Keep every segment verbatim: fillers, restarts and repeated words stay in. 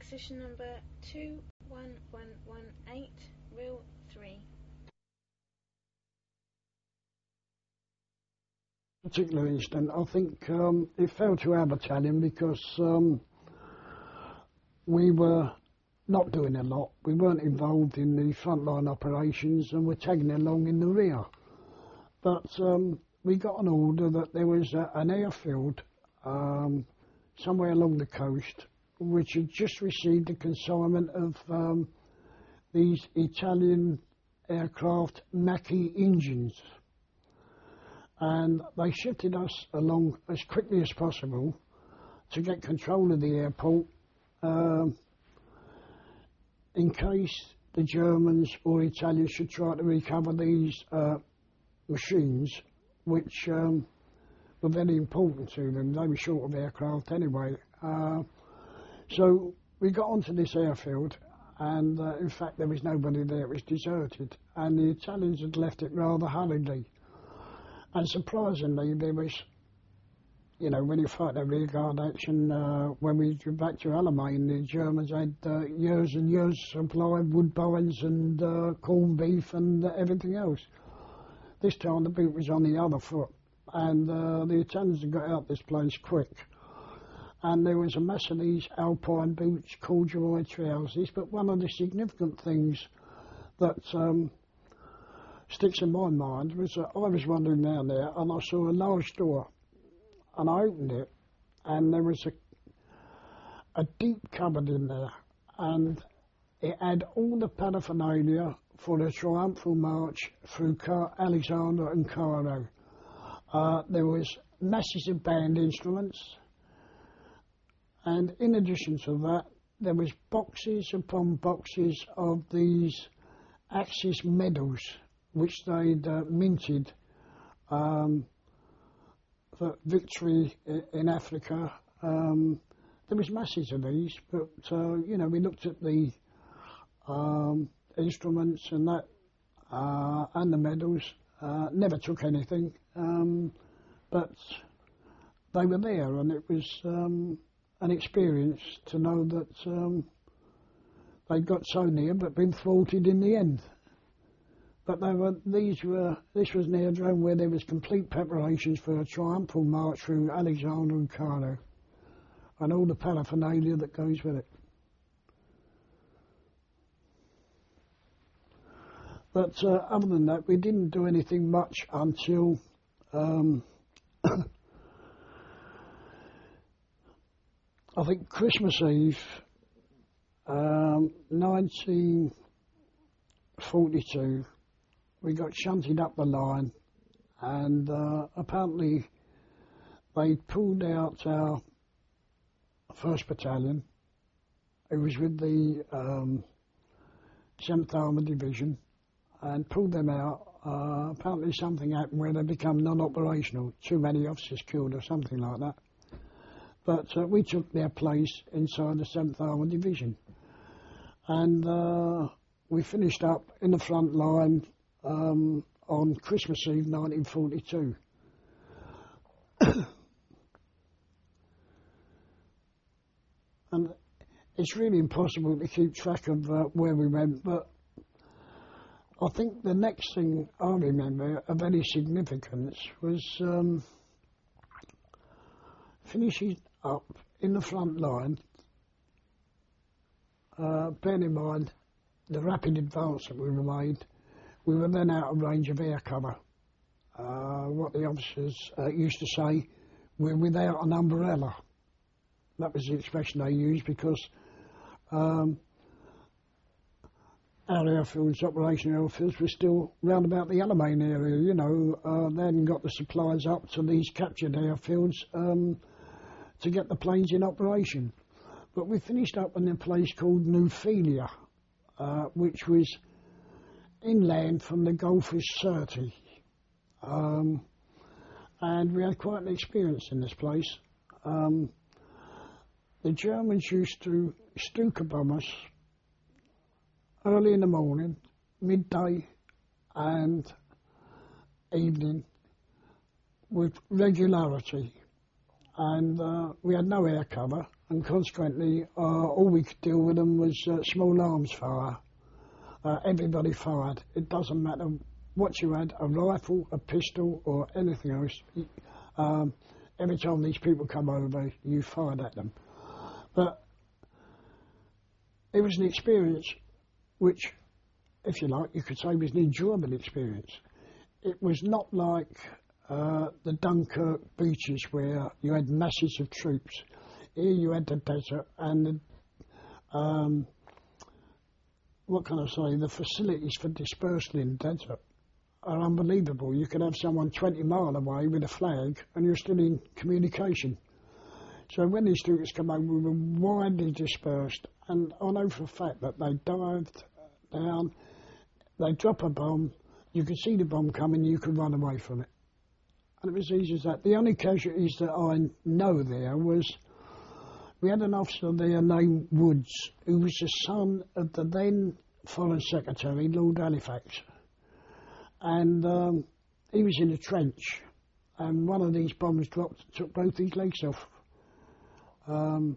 position number two one one one eight, reel three. Particular incident, I think um, it fell to our battalion because um, we were not doing a lot. We weren't involved in the frontline operations and were tagging along in the rear. But um, we got an order that there was a, an airfield um, somewhere along the coast which had just received a consignment of um, these Italian aircraft Macchi engines. And they shifted us along as quickly as possible to get control of the airport um, in case the Germans or Italians should try to recover these uh, machines, which um, were very important to them. They were short of aircraft anyway. Uh, so we got onto this airfield, and uh, in fact there was nobody there. It was deserted, and the Italians had left it rather hurriedly. And surprisingly, there was, you know, when you fight a rearguard action, uh, when we went back to Alamein, the Germans had uh, years and years supply of woodbines and uh, corned beef and uh, everything else. This time the boot was on the other foot, and uh, the Italians had got out this place quick. And there was a mass of these alpine boots, corduroy trousers, but one of the significant things that um, sticks in my mind was that I was wandering down there and I saw a large door, and I opened it, and there was a a deep cupboard in there, and it had all the paraphernalia for the triumphal march through Car Alexandria and Cairo. Uh, there was masses of band instruments, and in addition to that, there was boxes upon boxes of these Axis medals, which they'd uh, minted um, for victory in Africa. Um, there was masses of these, but uh, you know, we looked at the um, instruments and that, uh, and the medals. Uh, never took anything, um, but they were there, and it was um, an experience to know that um, they'd got so near, but been thwarted in the end. But they were, these were, this was an aerodrome where there was complete preparations for a triumphal march through Alexandria and Cairo, and all the paraphernalia that goes with it. But uh, other than that, we didn't do anything much until um, I think Christmas Eve, um, nineteen forty-two. We got shunted up the line, and uh, apparently they pulled out our first battalion. It was with the um, seventh Armoured Division, and pulled them out. Uh, apparently something happened where they become non-operational, too many officers killed or something like that. But uh, we took their place inside the seventh Armoured Division, and uh, we finished up in the front line Um, on Christmas Eve nineteen forty-two. And it's really impossible to keep track of uh, where we went, but I think the next thing I remember of any significance was um, finishing up in the front line, uh, bearing in mind the rapid advance that we made. We were then out of range of air cover. Uh, what the officers uh, used to say, we're without an umbrella. That was the expression they used, because um, our airfields, operational airfields, were still round about the Alamein area, you know. Uh, they hadn't got the supplies up to these captured airfields um, to get the planes in operation. But we finished up in a place called Neuphilia, uh, which was inland from the Gulf of Sirte, um, and we had quite an experience in this place. Um, the Germans used to Stuka bomb us early in the morning, midday and evening with regularity, and uh, we had no air cover, and consequently, uh, all we could deal with them was uh, small arms fire. Uh, everybody fired. It doesn't matter what you had, a rifle, a pistol, or anything else. Um, every time these people come over, you fired at them. But it was an experience which, if you like, you could say was an enjoyable experience. It was not like uh, the Dunkirk beaches where you had masses of troops. Here you had the desert and the, um, what can I say, the facilities for dispersal in the desert are unbelievable. You could have someone twenty mile away with a flag and you're still in communication. So when these students come over, we were widely dispersed, and I know for a fact that they dived down, they drop a bomb, you could see the bomb coming, you could run away from it. And it was easy as that. The only casualties that I know there was, we had an officer there named Woods, who was the son of the then Foreign Secretary, Lord Halifax. And um, he was in a trench, and one of these bombs dropped and took both his legs off. Um,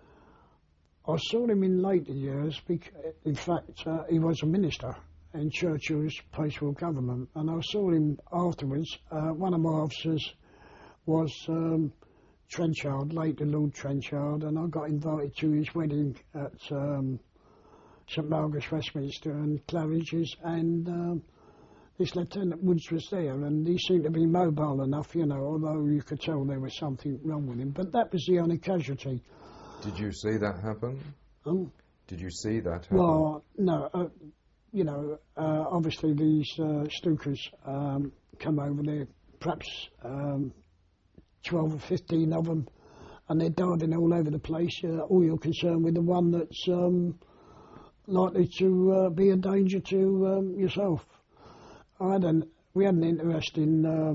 I saw him in later years, in fact, uh, he was a minister in Churchill's post-war government, and I saw him afterwards. Uh, one of my officers was um, Trenchard, later Lord Trenchard, and I got invited to his wedding at um, St Margaret's, Westminster and Claridge's, and um, this Lieutenant Woods was there, and he seemed to be mobile enough, you know, although you could tell there was something wrong with him. But that was the only casualty. Did you see that happen? Um, Did you see that happen? Well, no. Uh, you know, uh, obviously these uh, Stukas um, come over there, perhaps um, twelve or fifteen of them, and they're diving all over the place. Uh, all you're concerned with the one that's um, likely to uh, be a danger to um, yourself. I had an, we had an interesting, uh,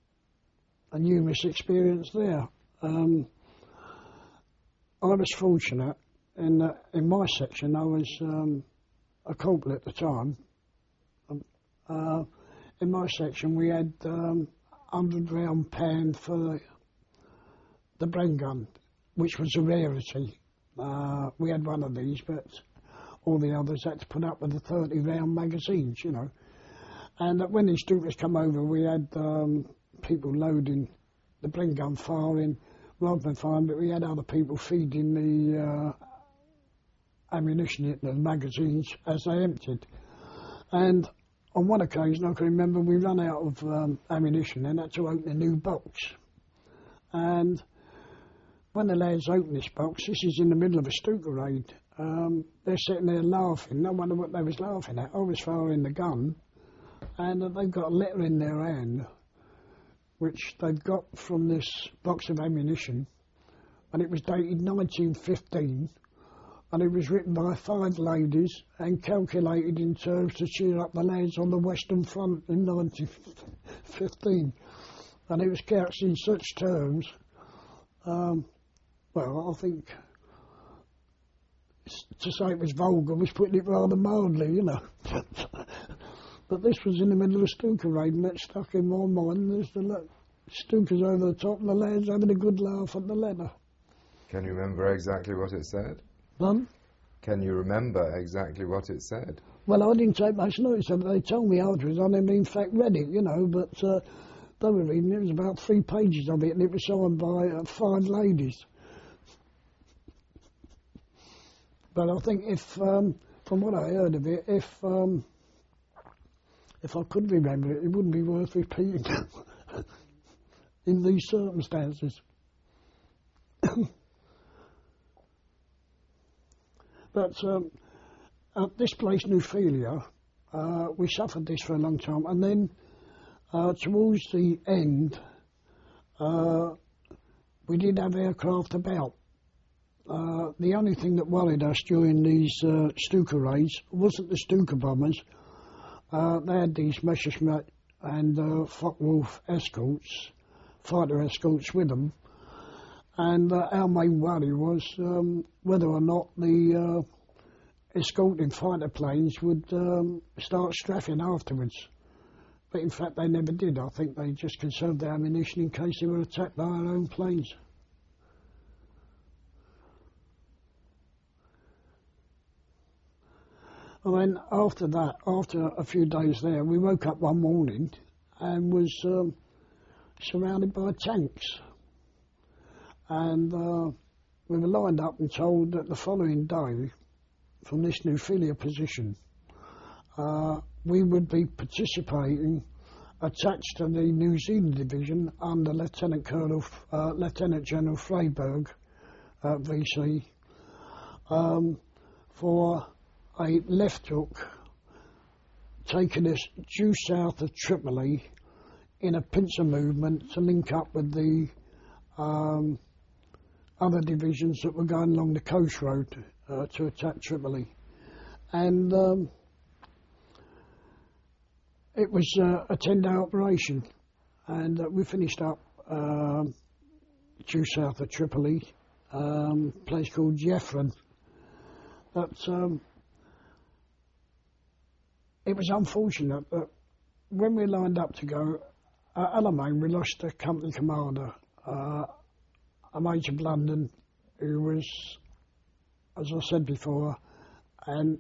a numerous experience there. Um, I was fortunate in uh, in my section. I was um, a corporal at the time. Um, uh, in my section, we had um, hundred round pan for the, the Bren gun, which was a rarity. Uh, we had one of these, but all the others had to put up with the thirty round magazines, you know. And when these students come over, we had um, people loading the Bren gun firing, rifle firing, but we had other people feeding the uh, ammunition into the magazines as they emptied. And on one occasion, I can remember we ran out of um, ammunition and had to open a new box. And when the lads opened this box, this is in the middle of a Stuka raid, um, they're sitting there laughing. No wonder what they was laughing at. I was firing the gun, and uh, they've got a letter in their hand, which they've got from this box of ammunition, and it was dated nineteen fifteen, and it was written by five ladies and calculated in terms to cheer up the lads on the Western Front in nineteen fifteen. And it was couched in such terms, um, well, I think to say it was vulgar was putting it rather mildly, you know. But this was in the middle of a Stuka raid, and that stuck in my mind. There's the le- Stukas over the top, and the lads having a good laugh at the letter. Can you remember exactly what it said? Pardon? Can you remember exactly what it said? Well, I didn't take much notice of it. They told me afterwards. I never in fact read it, you know, but uh, they were reading it. It was about three pages of it, and it was signed by uh, five ladies. But I think if, um, from what I heard of it, if um, if I could remember it, it wouldn't be worth repeating in these circumstances. But um, at this place, Neuphilia, uh, we suffered this for a long time, and then uh, towards the end, uh, we did have aircraft about. Uh, the only thing that worried us during these uh, Stuka raids wasn't the Stuka bombers. Uh, they had these Messerschmitt and uh, Focke-Wulf escorts, fighter escorts with them, and uh, our main worry was um, whether or not the uh, escorting fighter planes would um, start strafing afterwards. But in fact they never did. I think they just conserved their ammunition in case they were attacked by our own planes. And then after that, after a few days there, we woke up one morning and was um, surrounded by tanks. And uh, we were lined up and told that the following day, from this Neuphilia position, uh, we would be participating, attached to the New Zealand division under Lieutenant Colonel, uh, Lieutenant General Freyberg, uh, V C, um, for a left hook taking us due south of Tripoli in a pincer movement to link up with the um, other divisions that were going along the coast road uh, to attack Tripoli. And um, it was uh, a ten-day operation, and uh, we finished up uh, due south of Tripoli, um, a place called Jeffren. But um, it was unfortunate that when we lined up to go, at Alamein we lost a company commander, uh, a Major Blunden, who was, as I said before, an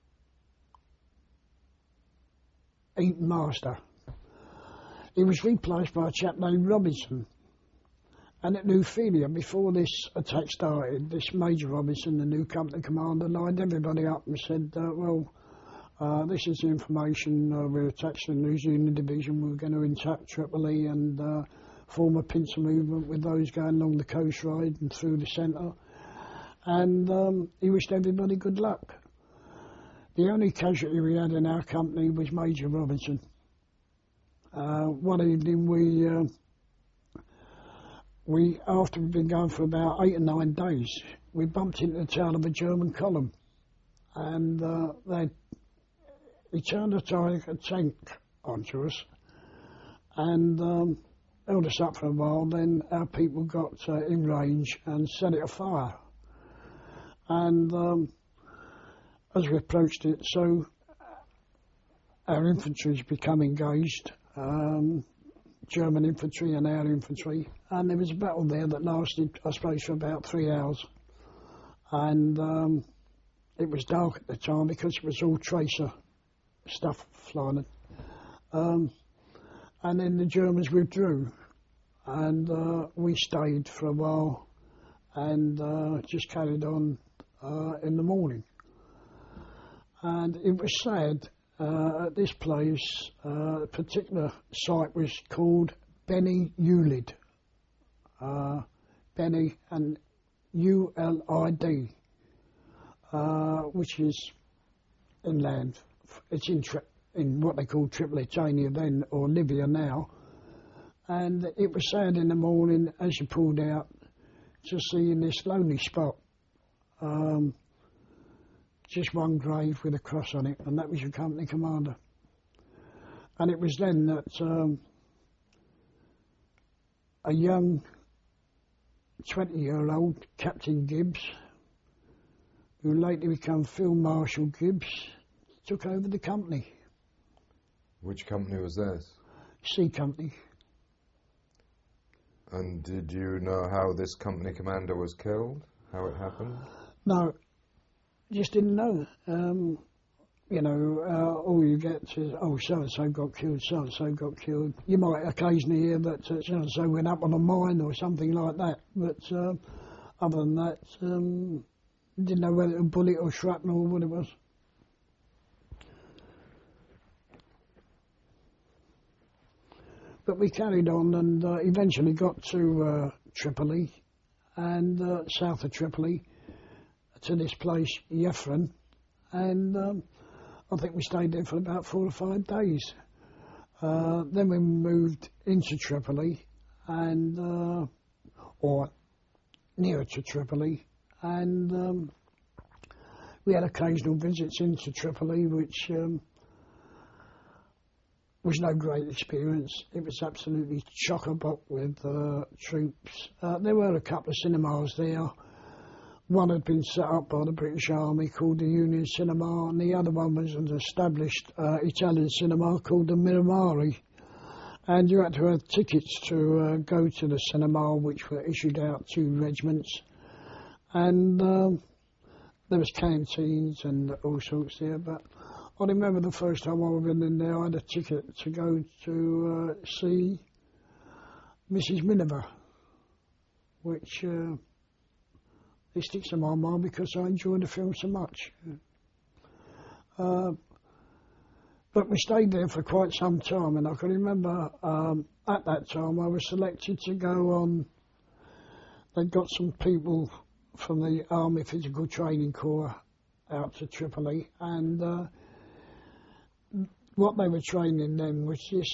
Eton master. He was replaced by a chap named Robinson. And at Neuphilia, before this attack started, this Major Robinson, the new company commander, lined everybody up and said, uh, well, uh, this is the information, uh, we're attached to the New Zealand division, we're going to attack Tripoli and uh, form a pincer movement with those going along the coast road and through the centre. And um, he wished everybody good luck. The only casualty we had in our company was Major Robinson. Uh, one evening we, uh, we, after we'd been going for about eight or nine days, we bumped into the tail of a German column. And uh, they, he turned a, a tank onto us and um, held us up for a while. Then our people got uh, in range and set it afire. And um, as we approached it, so our infantry's become engaged, um, German infantry and our infantry, and there was a battle there that lasted, I suppose, for about three hours. And um, it was dark at the time because it was all tracer stuff flying. Um, and then the Germans withdrew, and uh, we stayed for a while and uh, just carried on uh, in the morning. And it was sad, uh, at this place, uh, a particular site was called Beni Ulid, uh, Beni and U L I D, uh, which is inland. It's in, tri in what they call Tripolitania then, or Libya now. And it was sad in the morning as you pulled out to see in this lonely spot um, just one grave with a cross on it, and that was your company commander. And it was then that um, a young twenty-year-old Captain Gibbs, who later became Field Marshal Gibbs, took over the company. Which company was this? C Company. And did you know how this company commander was killed? How it happened? No, just didn't know. Um, you know, uh, all you get is, oh, so-and-so got killed, so-and-so got killed. You might occasionally hear that uh, so-and-so went up on a mine or something like that, but uh, other than that, um, didn't know whether it was a bullet or shrapnel or what it was. But we carried on and uh, eventually got to uh, Tripoli and uh, south of Tripoli to this place, Jeffren, and um, I think we stayed there for about four or five days. Uh, then we moved into Tripoli and, uh, or nearer to Tripoli, and um, we had occasional visits into Tripoli, which um, was no great experience. It was absolutely chock-a-block with uh, troops. Uh, there were a couple of cinemas there. One had been set up by the British Army called the Union Cinema, and the other one was an established uh, Italian cinema called the Miramare. And you had to have tickets to uh, go to the cinema, which were issued out to regiments. And um, there was canteens and all sorts there, but I remember the first time I went in there, I had a ticket to go to uh, see Missus Miniver, which uh, it sticks in my mind because I enjoyed the film so much. Uh, but we stayed there for quite some time, and I can remember um, at that time I was selected to go on. They'd got some people from the Army Physical Training Corps out to Tripoli, and uh, what they were training then was this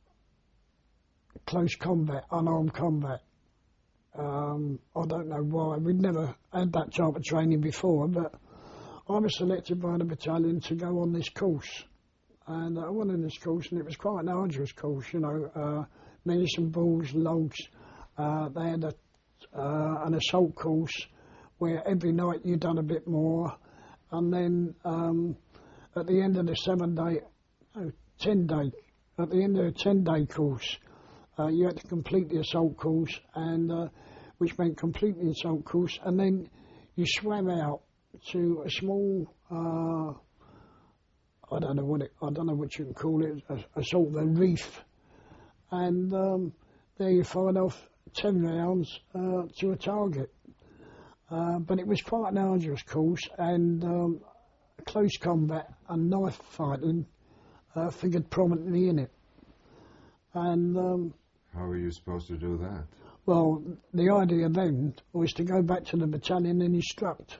close combat, unarmed combat. Um, I don't know why. We'd never had that type of training before, but I was selected by the battalion to go on this course. And I went on this course, and it was quite an arduous course, you know, uh, medicine balls, logs. Uh, they had a, uh, an assault course where every night you done a bit more. And then um, at the end of the seven day, no, ten day, at the end of the ten day course, uh, you had to complete the assault course, and uh, which meant complete the assault course, and then you swam out to a small, uh, I don't know what it, I don't know what you can call it, a, a sort of a reef, and um, there you fired off ten rounds uh, to a target. Uh, but it was quite an arduous course, and um, close combat and knife fighting uh, figured prominently in it. And um, how were you supposed to do that? Well, the idea then was to go back to the battalion and instruct.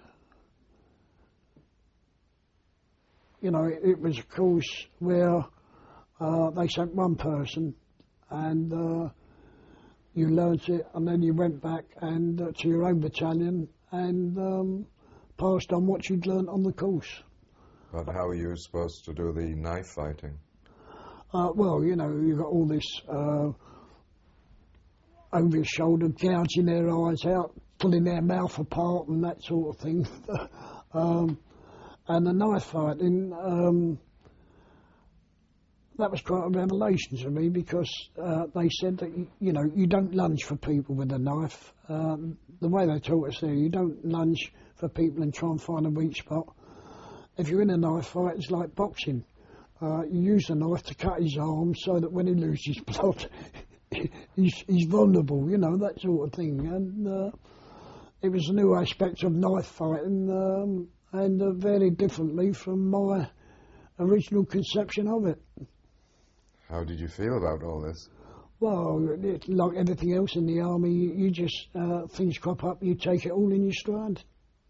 You know, it, it was a course where uh, they sent one person, and uh, you learnt it, and then you went back and uh, to your own battalion and um, passed on what you'd learnt on the course. But how were you supposed to do the knife fighting? Uh, well, you know, you've got all this uh, over your shoulder, gouging their eyes out, pulling their mouth apart and that sort of thing. um, and the knife fighting, um, that was quite a revelation to me, because uh, they said that, you, you know, you don't lunge for people with a knife. Um, the way they taught us there, you don't lunge for people and try and find a weak spot. If you're in a knife fight, it's like boxing. Uh, you use the knife to cut his arm so that when he loses blood, he's, he's vulnerable, you know, that sort of thing. And uh, it was a new aspect of knife fighting, um, and uh, very differently from my original conception of it. How did you feel about all this? Well, it's like everything else in the army, you, you just, uh, things crop up, you take it all in your stride.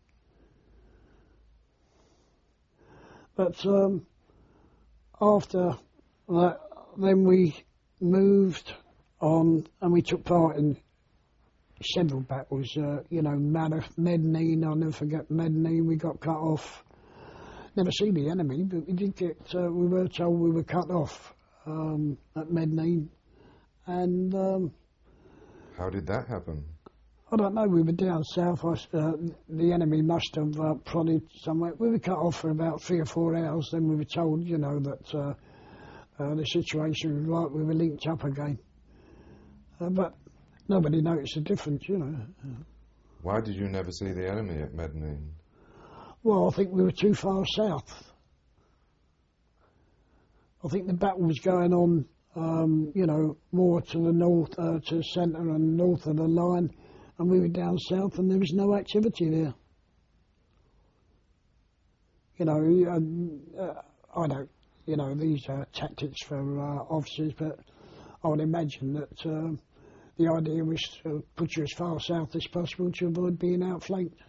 But um, after that, then we moved on, and we took part in several battles. Uh, you know, Medellin, I'll never forget Medellin, we got cut off. Never seen the enemy, but we did get, uh, we were told we were cut off um, at Medellin. And um, how did that happen? I don't know, we were down south, I, uh, the enemy must have uh, prodded somewhere. We were cut off for about three or four hours, then we were told, you know, that uh, uh, the situation was right, we were linked up again. Uh, but nobody noticed the difference, you know. Why did you never see the enemy at Medellin? Well, I think we were too far south. I think the battle was going on, um, you know, more to the north, uh, to the centre and north of the line, and we were down south, and there was no activity there. You know, uh, I don't, you know, these are tactics for uh, officers, but I would imagine that uh, the idea was to put you as far south as possible to avoid being outflanked.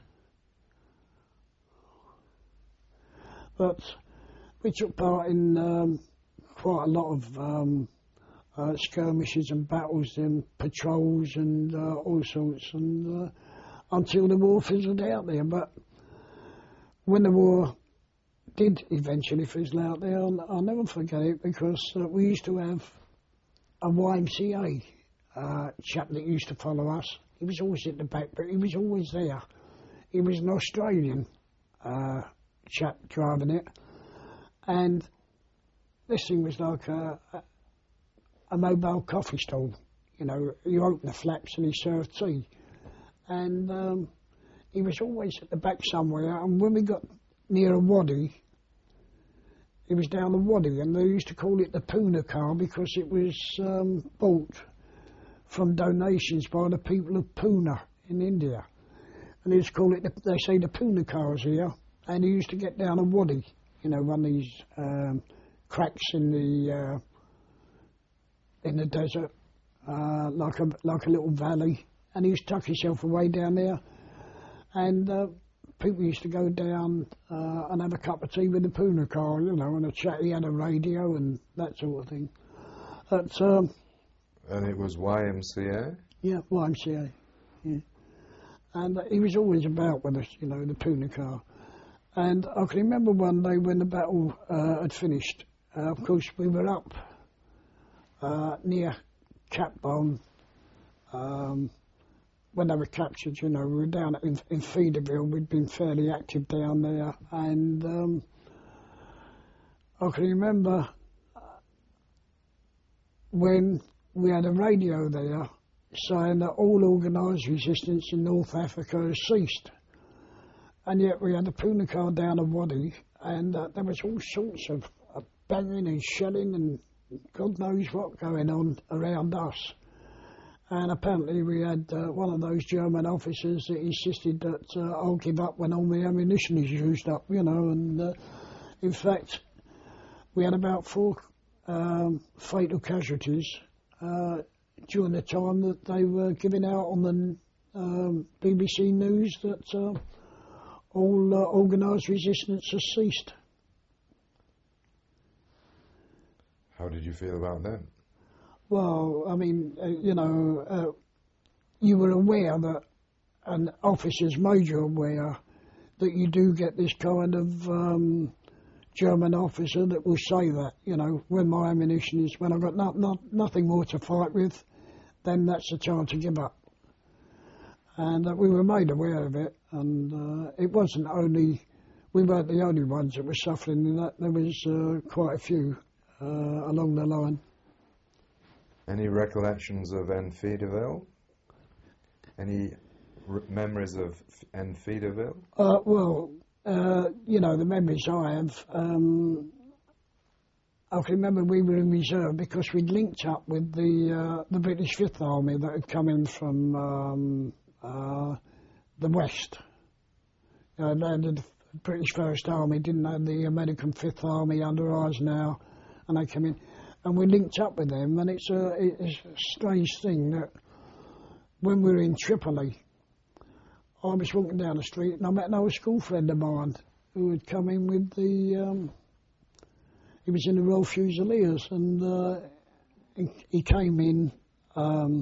But we took part in um, quite a lot of um, uh, skirmishes and battles and patrols and uh, all sorts, and uh, until the war fizzled out there. But when the war did eventually fizzle out there, I'll, I'll never forget it, because uh, we used to have a Y M C A uh, chap that used to follow us. He was always at the back, but he was always there. He was an Australian uh, chap driving it, and this thing was like a, a, a mobile coffee stall. You know, you open the flaps and he served tea, and um, he was always at the back somewhere. And when we got near a wadi, it was down the Wadi, and they used to call it the Pune car because it was um, bought from donations by the people of Pune in India. And they used to call it, the, they say the Pune cars here, and he used to get down a Wadi, you know, one of these um, cracks in the uh, in the desert, uh, like a like a little valley, and he used to tuck himself away down there, and uh, people used to go down uh, and have a cup of tea with the Pune car, you know, and a chat. He had a radio and that sort of thing. But um, And it was Y M C A? yeah, Y M C A. Yeah. And uh, he was always about with us, you know, the Pune car. And I can remember one day when the battle uh, had finished. Uh, of course, we were up uh, near Capbon um, when they were captured. You know, we were down in, in Feederville. We'd been fairly active down there, and um, I can remember when we had a radio there saying that all organised resistance in North Africa has ceased. And yet we had a Pune car down a Wadi, and uh, there was all sorts of uh, banging and shelling and God knows what going on around us. And apparently we had uh, one of those German officers that insisted that uh, I'll give up when all my ammunition is used up, you know, and uh, in fact we had about four um, fatal casualties uh, during the time that they were giving out on the um, B B C News that uh, all uh, organised resistance has ceased. How did you feel about that? Well, I mean, uh, you know, uh, you were aware that, and officers made you aware that you do get this kind of um, German officer that will say that, you know, when my ammunition is, when I've got not, not, nothing more to fight with, then that's the time to give up. And uh, we were made aware of it, and uh, it wasn't only, we weren't the only ones that were suffering in that, there was uh, quite a few uh, along the line. Any recollections of Enfidaville? Any r- memories of Enfidaville? Uh, well, uh, you know, the memories I have, um, I can remember we were in reserve because we'd linked up with the uh, the British Fifth Army that had come in from um, uh, the West. Uh, the British First Army didn't have the American Fifth Army under Eisenhower, and they came in. And we linked up with them, and it's a, it's a strange thing that when we were in Tripoli, I was walking down the street and I met an old school friend of mine who had come in with the, um, he was in the Royal Fusiliers, and uh, he, he came in um,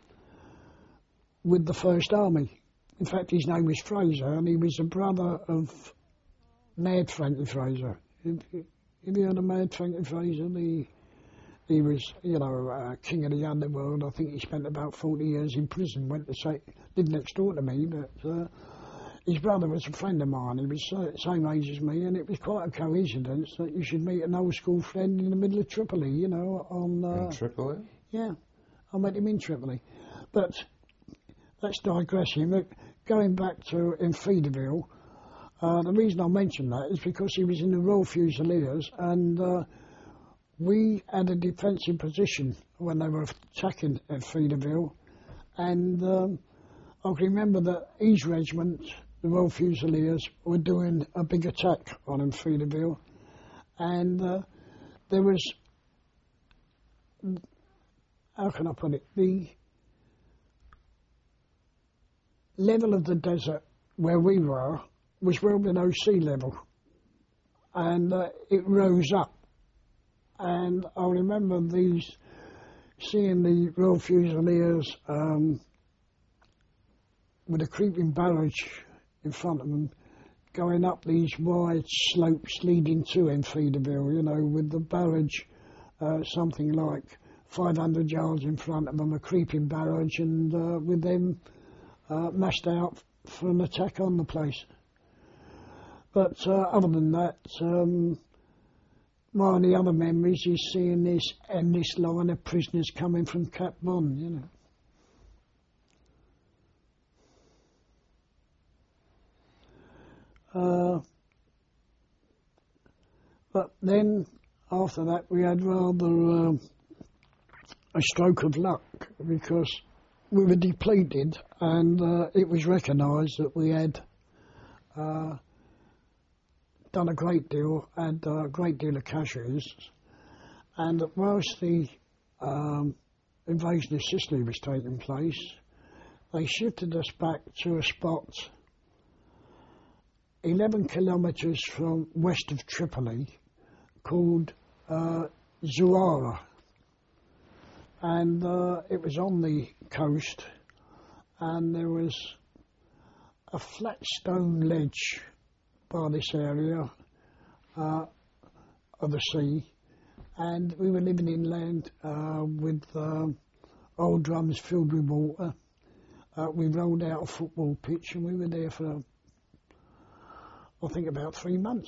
with the First Army. In fact, his name was Fraser, and he was a brother of Mad Frankie Fraser. Have you, have you heard of Mad Frankie Fraser? The He was, you know, uh, king of the underworld. I think he spent about forty years in prison, went to say, lived next door to me, but uh, his brother was a friend of mine. He was the same age as me, and it was quite a coincidence that you should meet an old school friend in the middle of Tripoli, you know, on... Uh, In Tripoli? Yeah, I met him in Tripoli. But that's digressing. Look, going back to Enfidaville, uh, the reason I mention that is because he was in the Royal Fusiliers, and... Uh, we had a defensive position when they were attacking at Feederville, and um, I can remember that his regiment, the Royal Fusiliers, were doing a big attack on Feederville, and uh, there was, how can I put it, the level of the desert where we were was well below sea level, and uh, it rose up. And I remember these, seeing the Royal Fusiliers um, with a creeping barrage in front of them, going up these wide slopes leading to Enfidaville, you know, with the barrage uh, something like five hundred yards in front of them, a creeping barrage, and uh, with them uh, massed out for an attack on the place. But uh, other than that, um, my only other memories is seeing this and this line of prisoners coming from Cap Bon, you know. Uh, But then, after that, we had rather uh, a stroke of luck because we were depleted, and uh, it was recognised that we had uh, done a great deal, had a great deal of cashews, and whilst the um, invasion of Sicily was taking place, they shifted us back to a spot eleven kilometres from west of Tripoli called uh, Zuara. And uh, it was on the coast, and there was a flat stone ledge by this area uh, of the sea, and we were living in land uh, with uh, old drums filled with water. Uh, we rolled out a football pitch, and we were there for, I think, about three months.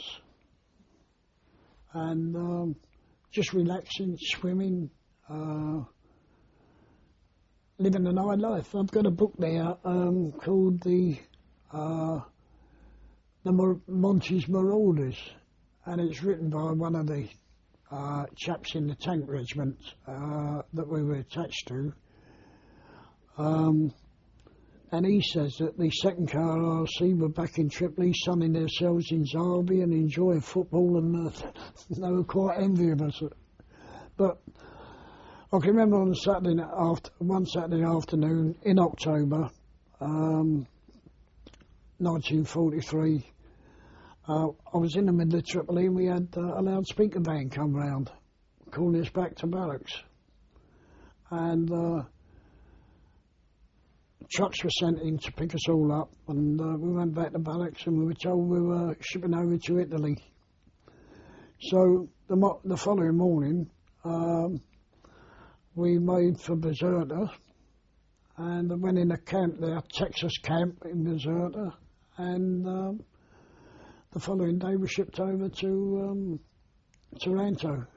And um, just relaxing, swimming, uh, living an high life. I've got a book there um, called the uh, the Mar- Montes Marauders, and it's written by one of the uh, chaps in the tank regiment uh, that we were attached to. Um, and he says that the second K R R C were back in Tripoli, sunning themselves in Zarbi and enjoying football, and uh, they were quite envious of us. But I can remember on Saturday after, one Saturday afternoon in October, um, nineteen forty-three, uh, I was in the middle of Tripoli, and we had uh, a loudspeaker van come round, calling us back to barracks. And uh, trucks were sent in to pick us all up, and uh, we went back to barracks, and we were told we were shipping over to Italy. So the, mo- the following morning, um, we made for Bizerta, and I went in a camp there, Texas camp in Bizerta, and um, the following day we shipped over to um, Taranto.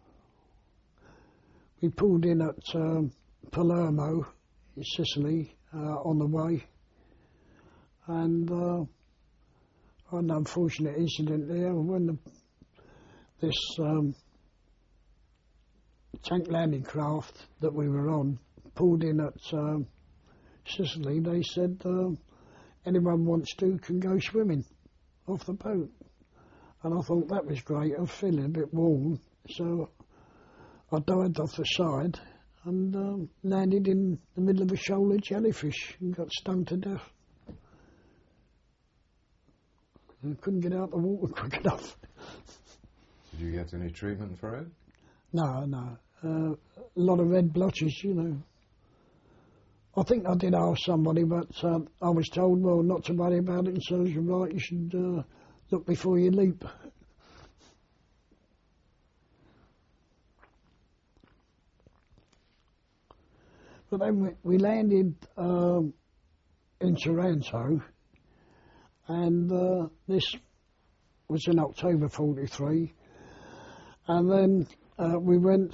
We pulled in at um, Palermo in Sicily uh, on the way, and uh, I had an unfortunate incident there when the, this um, tank landing craft that we were on pulled in at um, Sicily. They said uh, anyone wants to can go swimming off the boat, and I thought that was great. I was feeling a bit warm, so I dived off the side and um, landed in the middle of a shoal of jellyfish and got stung to death. I couldn't get out the water quick enough. Did you get any treatment for it? No, no. Uh, a lot of red blotches, you know. I think I did ask somebody, but uh, I was told, well, not to worry about it, and so you're right, you should uh, look before you leap. But then we, we landed um, in Taranto, and uh, this was in October forty-three, and then uh, we went,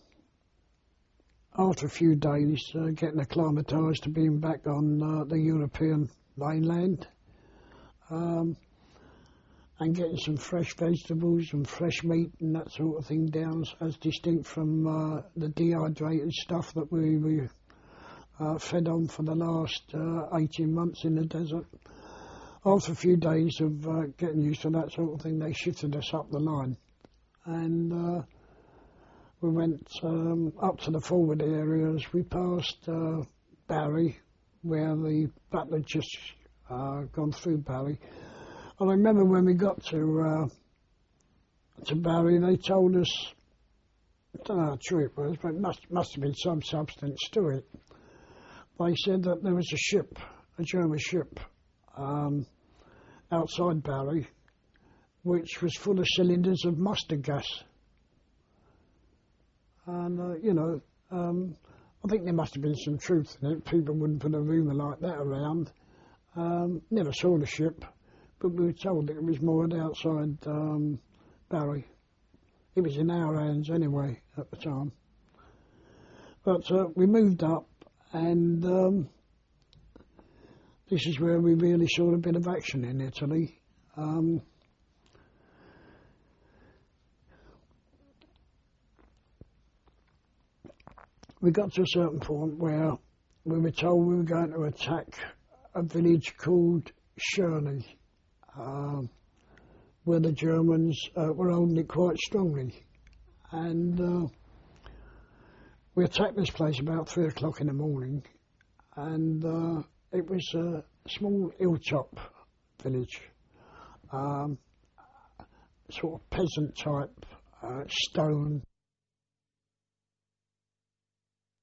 after a few days, uh, getting acclimatised to being back on uh, the European mainland, um, and getting some fresh vegetables and fresh meat and that sort of thing down, as distinct from uh, the dehydrated stuff that we were uh, fed on for the last uh, eighteen months in the desert. After a few days of uh, getting used to that sort of thing, they shifted us up the line, and uh, we went um, up to the forward areas. We passed uh, Barry, where the battle had just uh, gone through Barry. And I remember when we got to uh, to Barry, they told us, I don't know how true it was, but it must, must have been some substance to it. They said that there was a ship, a German ship, um, outside Barry, which was full of cylinders of mustard gas. And, uh, you know, um, I think there must have been some truth in it. People wouldn't put a rumour like that around. Um, never saw the ship, but we were told that it was moored outside um, Barry. It was in our hands anyway at the time. But uh, we moved up, and um, this is where we really saw a bit of action in Italy. Um, we got to a certain point where we were told we were going to attack a village called Sherney, um, where the Germans uh, were holding it quite strongly. And uh, we attacked this place about three o'clock in the morning, and uh, it was a small hilltop village, um, sort of peasant type, uh, stone